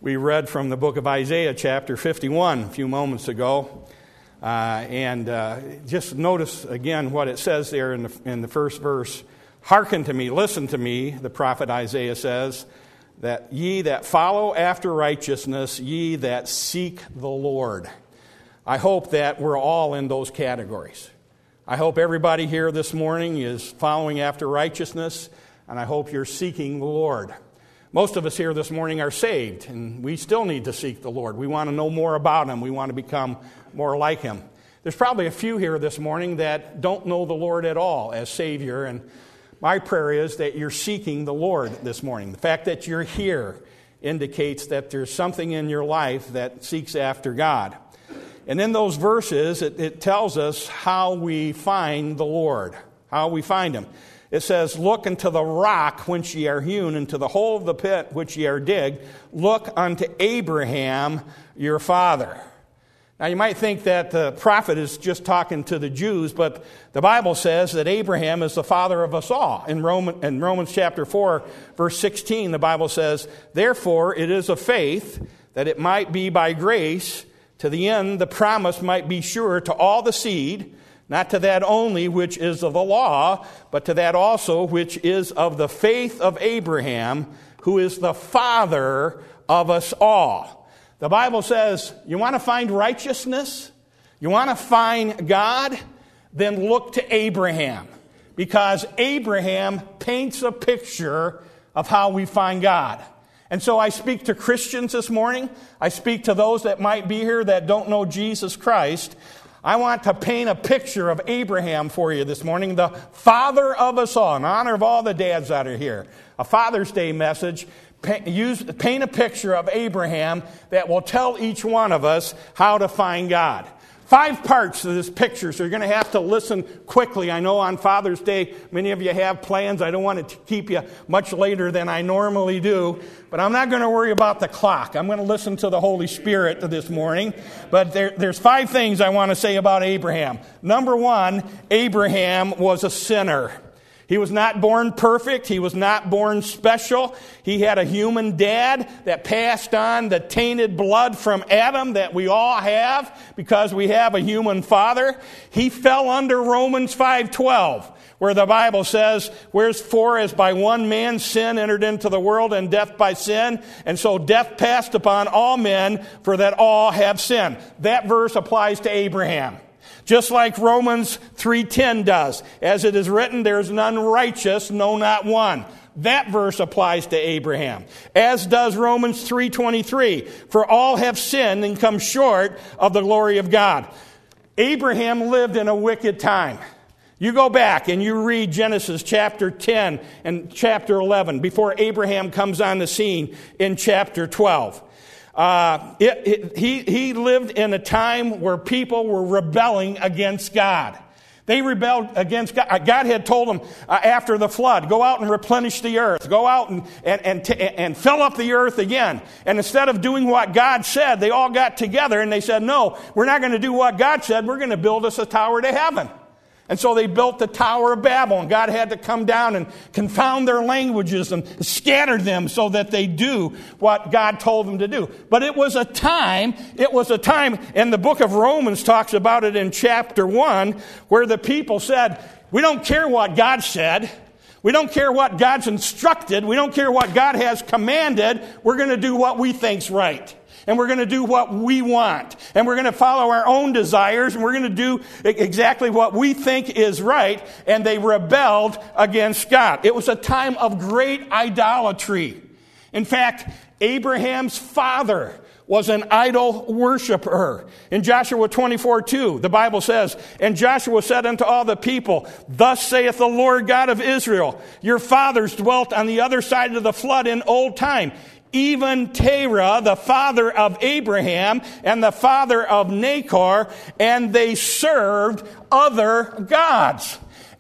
We read from the book of Isaiah, chapter 51, a few moments ago. Just notice again what it says there in the first verse. Hearken to me, listen to me, the prophet Isaiah says, that ye that follow after righteousness, ye that seek the Lord. I hope that we're all in those categories. I hope everybody here this morning is following after righteousness, and I hope you're seeking the Lord. Most of us here this morning are saved, and we still need to seek the Lord. We want to know more about Him. We want to become more like Him. There's probably a few here this morning that don't know the Lord at all as Savior, and my prayer is that you're seeking the Lord this morning. The fact that you're here indicates that there's something in your life that seeks after God. And in those verses, it tells us how we find the Lord, how we find Him. It says, look unto the rock whence ye are hewn, into the hole of the pit which ye are digged. Look unto Abraham your father. Now you might think that the prophet is just talking to the Jews, but the Bible says that Abraham is the father of us all. In Romans chapter 4, verse 16, the Bible says, therefore it is of faith that it might be by grace, to the end the promise might be sure to all the seed, not to that only which is of the law, but to that also which is of the faith of Abraham, who is the father of us all. The Bible says, you want to find righteousness? You want to find God? Then look to Abraham. Because Abraham paints a picture of how we find God. And so I speak to Christians this morning. I speak to those that might be here that don't know Jesus Christ. I want to paint a picture of Abraham for you this morning, the father of us all, in honor of all the dads that are here. A Father's Day message. Paint a picture of Abraham that will tell each one of us how to find God. 5 parts of this picture, so you're going to have to listen quickly. I know on Father's Day, many of you have plans. I don't want to keep you much later than I normally do, but I'm not going to worry about the clock. I'm going to listen to the Holy Spirit this morning. But there's 5 things I want to say about Abraham. Number 1, Abraham was a sinner. He was not born perfect. He was not born special. He had a human dad that passed on the tainted blood from Adam that we all have because we have a human father. He fell under Romans 5:12, where the Bible says, wherefore as by one man sin entered into the world, and death by sin, and so death passed upon all men, for that all have sinned. That verse applies to Abraham. Just like Romans 3:10 does. As it is written, there is none righteous, no, not one. That verse applies to Abraham. As does Romans 3:23. For all have sinned and come short of the glory of God. Abraham lived in a wicked time. You go back and you read Genesis chapter 10 and chapter 11 before Abraham comes on the scene in chapter 12. He lived in a time where people were rebelling against God. They rebelled against God. God had told them after the flood, go out and replenish the earth. Go out and fill up the earth again. And instead of doing what God said, they all got together and they said, no, we're not going to do what God said. We're going to build us a tower to heaven. And so they built the Tower of Babel, and God had to come down and confound their languages and scatter them so that they do what God told them to do. But it was a time, and the book of Romans talks about it in chapter 1, where the people said, we don't care what God said. We don't care what God's instructed. We don't care what God has commanded. We're going to do what we think's right. And we're going to do what we want. And we're going to follow our own desires. And we're going to do exactly what we think is right. And they rebelled against God. It was a time of great idolatry. In fact, Abraham's father was an idol worshiper. In Joshua 24:2, the Bible says, and Joshua said unto all the people, thus saith the Lord God of Israel, your fathers dwelt on the other side of the flood in old time. Even Terah, the father of Abraham and the father of Nahor, and they served other gods.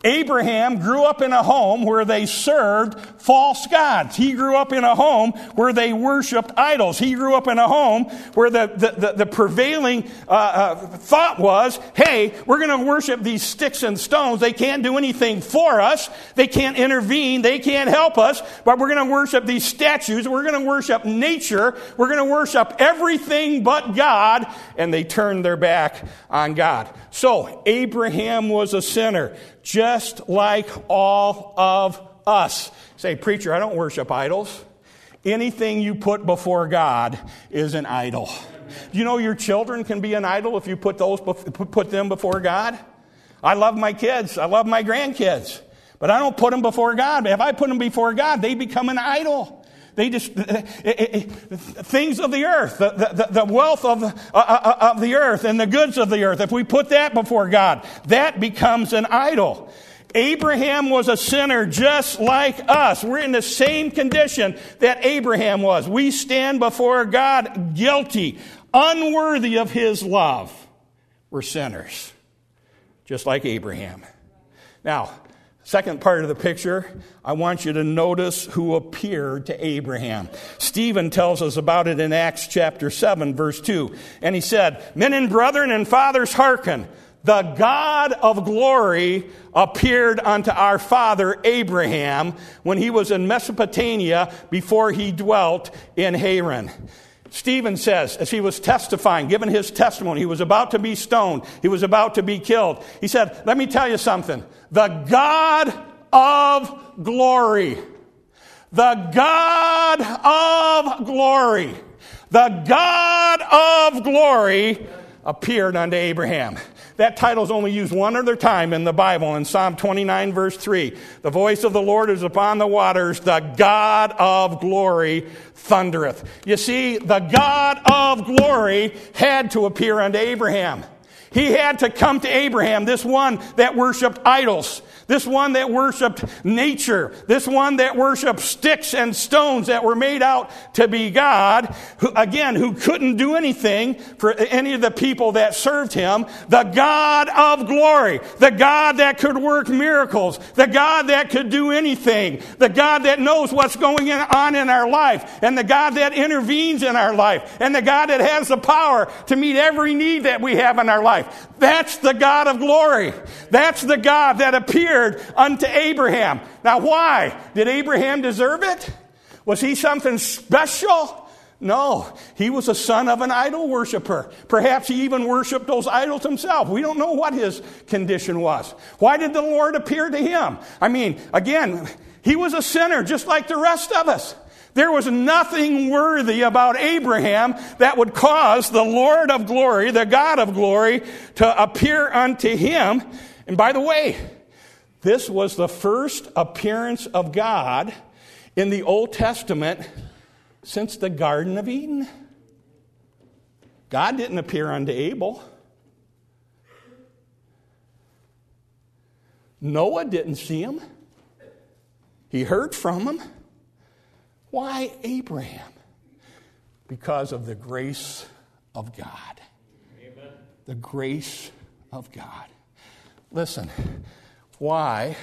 Abraham grew up in a home where they served false gods. He grew up in a home where they worshiped idols. He grew up in a home where the prevailing thought was, hey, we're going to worship these sticks and stones. They can't do anything for us. They can't intervene. They can't help us. But we're going to worship these statues. We're going to worship nature. We're going to worship everything but God. And they turned their back on God. So Abraham was a sinner, just like all of us. Say, preacher, I don't worship idols. Anything you put before God is an idol. You know your children can be an idol if you put them before God? I love my kids. I love my grandkids. But I don't put them before God. If I put them before God, they become an idol. They just things of the earth, the wealth of the earth and the goods of the earth. If we put that before God, that becomes an idol. Abraham was a sinner just like us. We're in the same condition that Abraham was. We stand before God guilty, unworthy of his love. We're sinners, just like Abraham. Now, second part of the picture, I want you to notice who appeared to Abraham. Stephen tells us about it in Acts chapter 7, verse 2. And he said, "Men and brethren and fathers, hearken. The God of glory appeared unto our father Abraham when he was in Mesopotamia before he dwelt in Haran." Stephen says, as he was testifying, giving his testimony, he was about to be stoned, he was about to be killed. He said, let me tell you something. The God of glory, the God of glory, the God of glory appeared unto Abraham. That title is only used one other time in the Bible, in Psalm 29, verse 3. The voice of the Lord is upon the waters. The God of glory thundereth. You see, the God of glory had to appear unto Abraham. He had to come to Abraham, this one that worshiped idols, this one that worshiped nature, this one that worshiped sticks and stones that were made out to be God, who couldn't do anything for any of the people that served him. The God of glory, the God that could work miracles, the God that could do anything, the God that knows what's going on in our life, and the God that intervenes in our life, and the God that has the power to meet every need that we have in our life. That's the God of glory. That's the God that appeared unto Abraham. Now, why? Did Abraham deserve it? Was he something special? No. He was a son of an idol worshiper. Perhaps he even worshiped those idols himself. We don't know what his condition was. Why did the Lord appear to him? I mean, again, he was a sinner just like the rest of us. There was nothing worthy about Abraham that would cause the Lord of glory, the God of glory, to appear unto him. And by the way, this was the first appearance of God in the Old Testament since the Garden of Eden. God didn't appear unto Abel. Noah didn't see him. He heard from him. Why Abraham? Because of the grace of God. Amen. The grace of God. Listen, why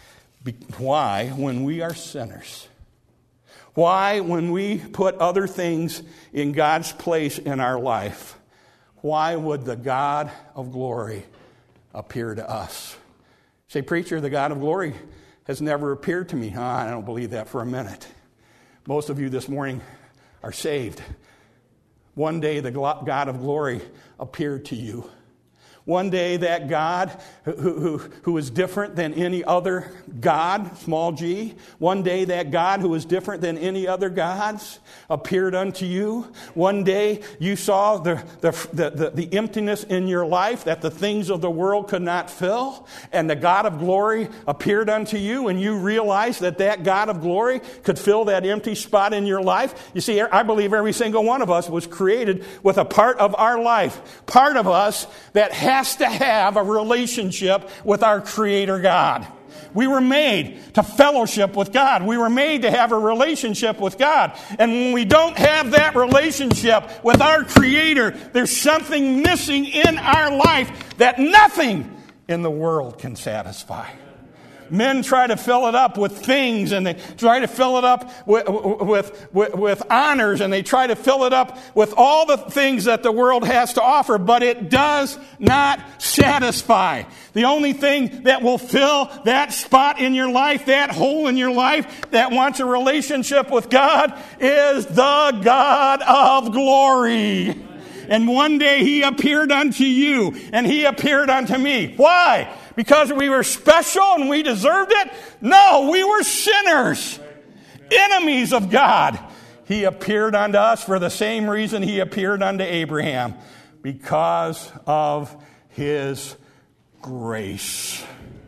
when we are sinners, why when we put other things in God's place in our life, why would the God of glory appear to us? Say, preacher, the God of glory has never appeared to me. I don't believe that for a minute. Most of you this morning are saved. One day the God of glory appeared to you. One day that God who is different than any other God, small g, one day that God who is different than any other gods appeared unto you. One day you saw the emptiness in your life that the things of the world could not fill, and the God of glory appeared unto you, and you realized that God of glory could fill that empty spot in your life. You see, I believe every single one of us was created with a part of our life, part of us that has to have a relationship with our Creator God. We were made to fellowship with God. We were made to have a relationship with God. And when we don't have that relationship with our Creator, there's something missing in our life that nothing in the world can satisfy. Men try to fill it up with things, and they try to fill it up with honors, and they try to fill it up with all the things that the world has to offer, but it does not satisfy. The only thing that will fill that spot in your life, that hole in your life that wants a relationship with God, is the God of glory. And one day He appeared unto you, and He appeared unto me. Why? Because we were special and we deserved it? No, we were sinners, enemies of God. He appeared unto us for the same reason He appeared unto Abraham, because of His grace.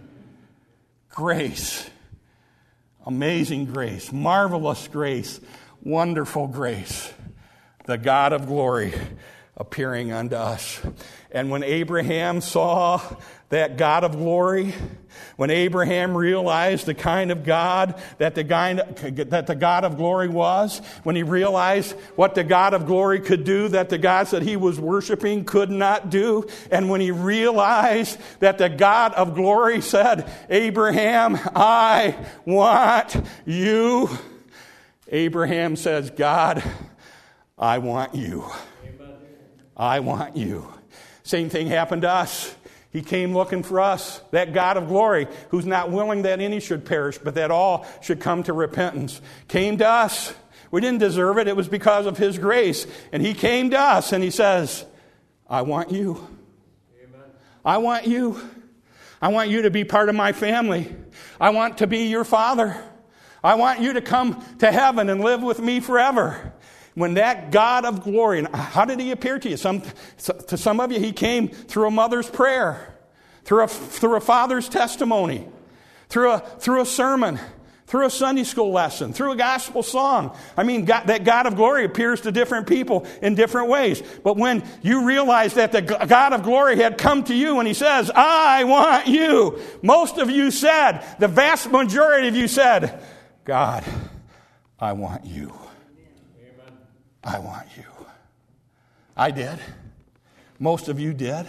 Grace. Amazing grace. Marvelous grace. Wonderful grace. The God of glory appearing unto us. And when Abraham saw that God of glory, when Abraham realized the kind of God that the God of glory was, when he realized what the God of glory could do that the gods that he was worshiping could not do, and when he realized that the God of glory said, Abraham, I want you, Abraham says, God, I want you. I want you. Same thing happened to us. He came looking for us, that God of glory, who's not willing that any should perish, but that all should come to repentance. Came to us. We didn't deserve it. It was because of His grace. And He came to us and He says, I want you. Amen. I want you. I want you to be part of my family. I want to be your father. I want you to come to heaven and live with me forever. When that God of glory, and how did He appear to you? To some of you, He came through a mother's prayer, through a father's testimony, through a sermon, through a Sunday school lesson, through a gospel song. I mean, that God of glory appears to different people in different ways. But when you realize that the God of glory had come to you and He says, I want you, most of you said, the vast majority of you said, God, I want you. I want you. I did. Most of you did.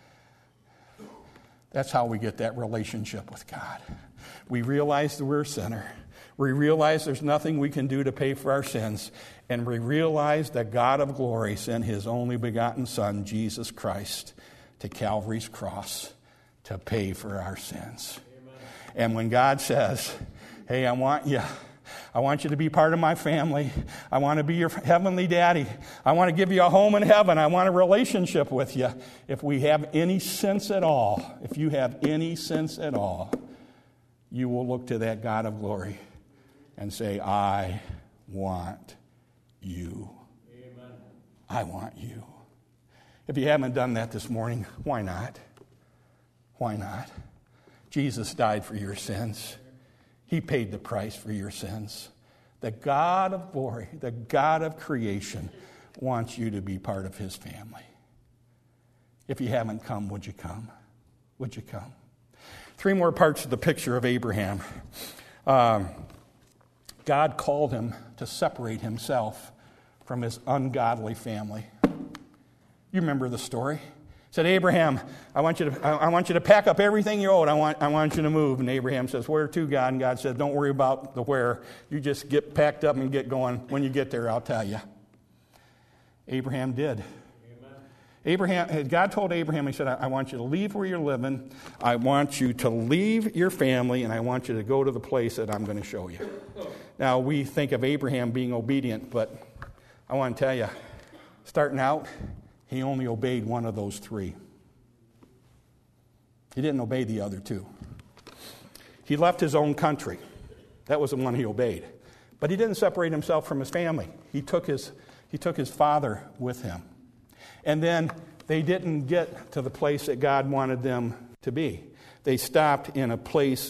That's how we get that relationship with God. We realize that we're a sinner. We realize there's nothing we can do to pay for our sins. And we realize that God of glory sent His only begotten Son, Jesus Christ, to Calvary's cross to pay for our sins. Amen. And when God says, hey, I want you to be part of my family. I want to be your heavenly daddy. I want to give you a home in heaven. I want a relationship with you. If we have any sense at all, if you have any sense at all, you will look to that God of glory and say, I want you. Amen. I want you. If you haven't done that this morning, why not? Why not? Jesus died for your sins. He paid the price for your sins. The God of glory, the God of creation, wants you to be part of His family. If you haven't come, would you come? Would you come? 3 more parts of the picture of Abraham. God called him to separate Himself from his ungodly family. You remember the story. Said, Abraham, I want you to pack up everything you own. I want you to move. And Abraham says, where to, God? And God said, don't worry about the where. You just get packed up and get going. When you get there, I'll tell you. Abraham did. God told Abraham, He said, I want you to leave where you're living. I want you to leave your family, and I want you to go to the place that I'm going to show you. Now, we think of Abraham being obedient, but I want to tell you, starting out, he only obeyed one of those 3. He didn't obey the other 2. He left his own country. That was the one he obeyed. But he didn't separate himself from his family. He took his father with him. And then they didn't get to the place that God wanted them to be. They stopped in a place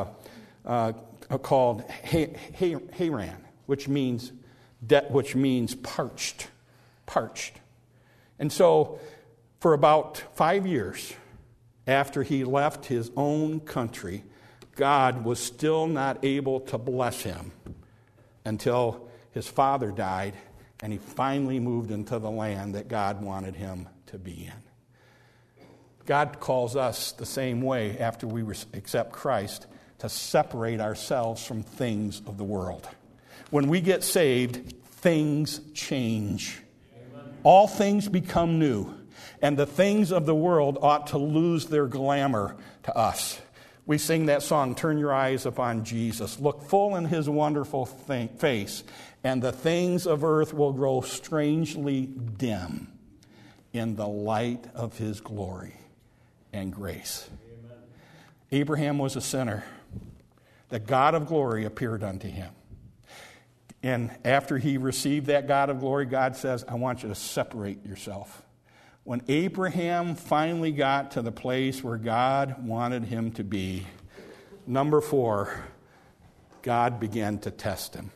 called Haran, which means parched. And so, for about 5 years after he left his own country, God was still not able to bless him until his father died and he finally moved into the land that God wanted him to be in. God calls us the same way after we accept Christ to separate ourselves from things of the world. When we get saved, things change. Amen. All things become new, and the things of the world ought to lose their glamour to us. We sing that song, "Turn Your Eyes Upon Jesus. Look full in his wonderful face, and the things of earth will grow strangely dim in the light of his glory and grace." Amen. Abraham was a sinner. The God of glory appeared unto him. And after he received that God of glory, God says, "I want you to separate yourself." When Abraham finally got to the place where God wanted him to be, number 4, God began to test him.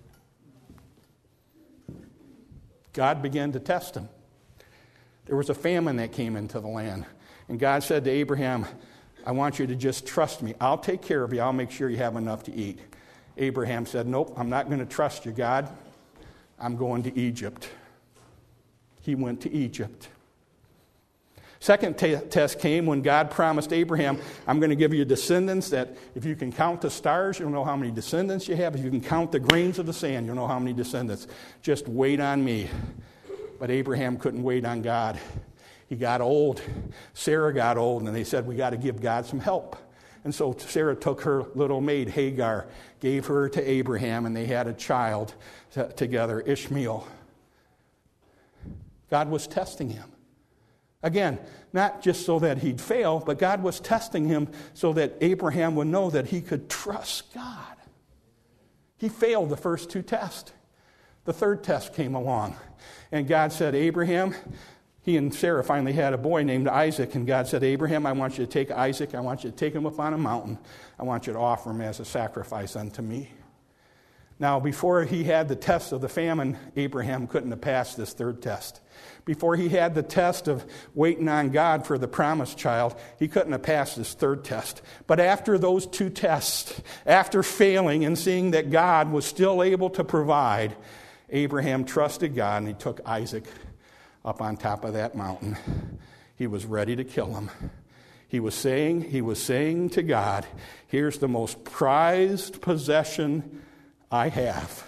God began to test him. There was a famine that came into the land. And God said to Abraham, "I want you to just trust me. I'll take care of you. I'll make sure you have enough to eat." Abraham said, "Nope, I'm not going to trust you, God. I'm going to Egypt." He went to Egypt. Second test came when God promised Abraham, "I'm going to give you descendants that if you can count the stars, you'll know how many descendants you have. If you can count the grains of the sand, you'll know how many descendants. Just wait on me." But Abraham couldn't wait on God. He got old. Sarah got old, and they said, "We got to give God some help." And so Sarah took her little maid, Hagar, gave her to Abraham, and they had a child together, Ishmael. God was testing him. Again, not just so that he'd fail, but God was testing him so that Abraham would know that he could trust God. He failed the first 2 tests. The third test came along, and God said, "Abraham," he and Sarah finally had a boy named Isaac, and God said, "Abraham, I want you to take Isaac. I want you to take him up on a mountain. I want you to offer him as a sacrifice unto me." Now, before he had the test of the famine, Abraham couldn't have passed this third test. Before he had the test of waiting on God for the promised child, he couldn't have passed this third test. But after those 2 tests, after failing and seeing that God was still able to provide, Abraham trusted God, and he took Isaac up on top of that mountain. He was ready to kill him. He was saying to God, "Here's the most prized possession I have.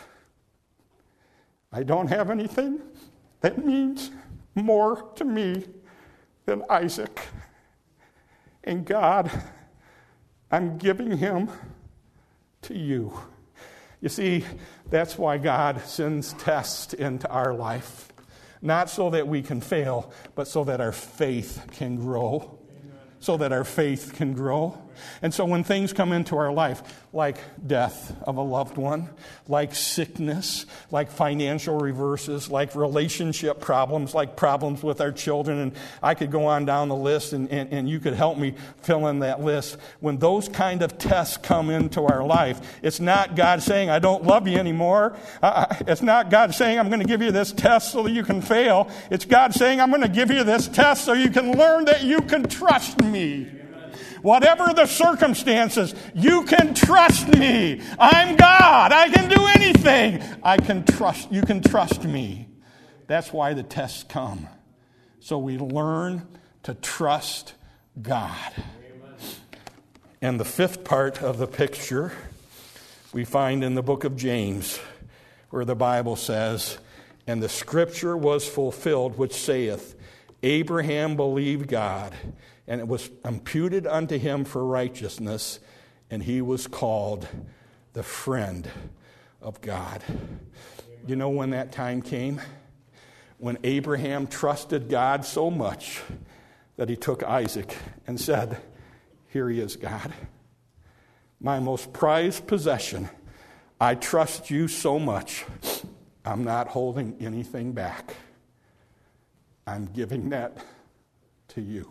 I don't have anything that means more to me than Isaac. And God, I'm giving him to you." You see, that's why God sends tests into our life. Not so that we can fail, but so that our faith can grow. So that our faith can grow. And so when things come into our life, like death of a loved one, like sickness, like financial reverses, like relationship problems, like problems with our children, and I could go on down the list, and you could help me fill in that list. When those kind of tests come into our life, it's not God saying, "I don't love you anymore." It's not God saying, "I'm going to give you this test so that you can fail." It's God saying, "I'm going to give you this test so you can learn that you can trust me. Whatever the circumstances, you can trust me. I'm God. I can do anything. You can trust me." That's why the tests come. So we learn to trust God. And the 5th part of the picture we find in the book of James, where the Bible says, "And the scripture was fulfilled, which saith, Abraham believed God, and it was imputed unto him for righteousness, and he was called the friend of God." You know when that time came? When Abraham trusted God so much that he took Isaac and said, "Here he is, God. My most prized possession. I trust you so much. I'm not holding anything back. I'm giving that to you."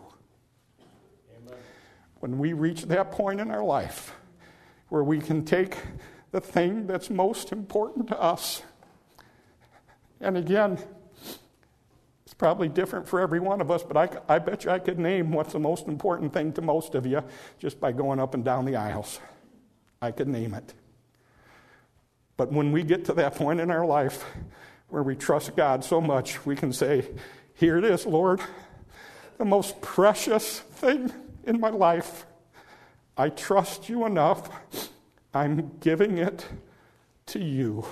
When we reach that point in our life where we can take the thing that's most important to us, and again, it's probably different for every one of us, but I bet you I could name what's the most important thing to most of you just by going up and down the aisles. I could name it. But when we get to that point in our life where we trust God so much, we can say, "Here it is, Lord, the most precious thing in my life. I trust you enough. I'm giving it to you.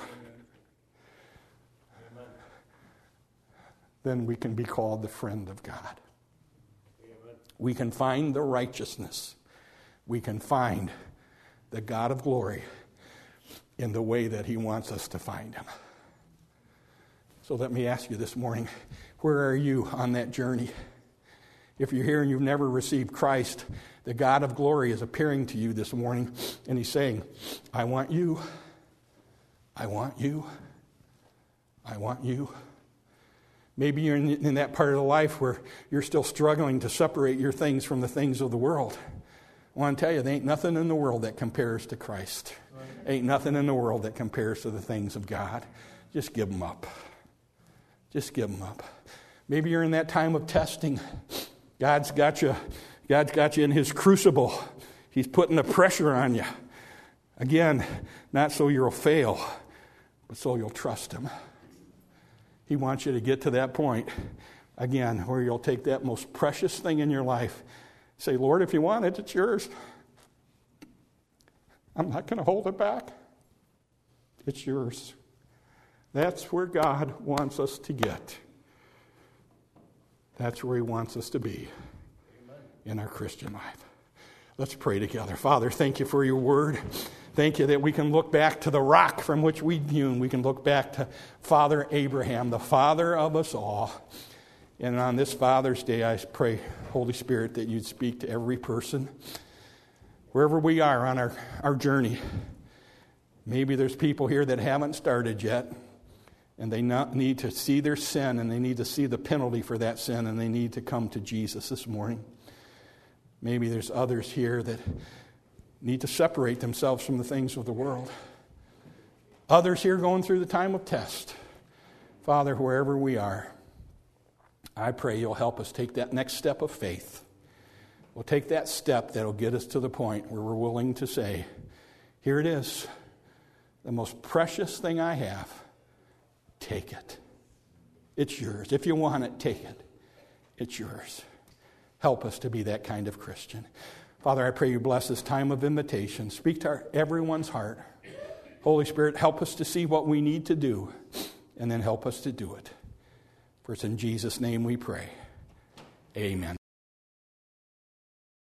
Amen. Then we can be called the friend of God. Amen. We can find the righteousness. We can find the God of glory in the way that he wants us to find him. So let me ask you this morning, where are you on that journey? If you're here and you've never received Christ, the God of glory is appearing to you this morning, and he's saying, I want you. I want you. I want you. Maybe you're in that part of the life where you're still struggling to separate your things from the things of the world. I want to tell you, there ain't nothing in the world that compares to Christ. Ain't nothing in the world that compares to the things of God. Just give them up. Just give them up. Maybe you're in that time of testing. God's got you in his crucible. He's putting the pressure on you. Again, not so you'll fail, but so you'll trust him. He wants you to get to that point, again, where you'll take that most precious thing in your life. Say, Lord, if you want it, it's yours. I'm not going to hold it back. It's yours. That's where God wants us to get. That's where he wants us to be in our Christian life. Let's pray together. Father, thank you for your word. Thank you that we can look back to the rock from which we hewn. We can look back to Father Abraham, the father of us all. And on this Father's Day, I pray, Holy Spirit, that you'd speak to every person, wherever we are on our journey. Maybe there's people here that haven't started yet, and they need to see their sin, and they need to see the penalty for that sin, and they need to come to Jesus this morning. Maybe there's others here that need to separate themselves from the things of the world. Others here going through the time of test. Father, wherever we are, I pray you'll help us take that next step of faith. We'll take that step that'll get us to the point where we're willing to say, here it is, the most precious thing I have. Take it. It's yours. If you want it, take it. It's yours. Help us to be that kind of Christian. Father, I pray you bless this time of invitation. Speak to everyone's heart. Holy Spirit, help us to see what we need to do, and then help us to do it. For it's in Jesus' name we pray. Amen.